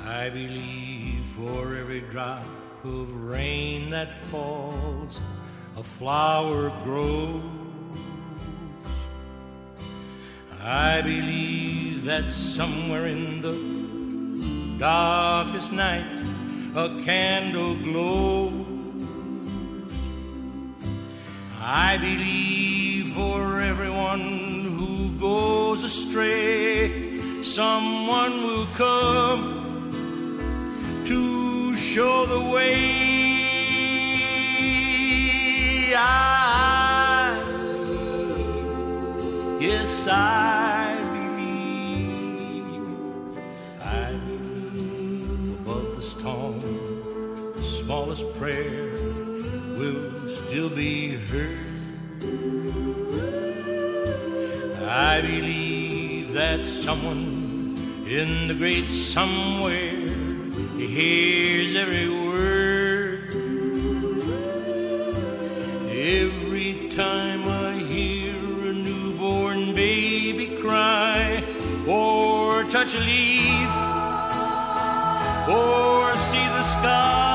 I believe for every drop of rain that falls, a flower grows. I believe that somewhere in the darkest night a candle glows. I believe for everyone who goes astray, someone will come to show the way. Yes, I believe above the storm, the smallest prayer will still be heard. I believe that someone in the great somewhere hears every word. Every time I hear a newborn baby cry, or touch a leaf, or see the sky,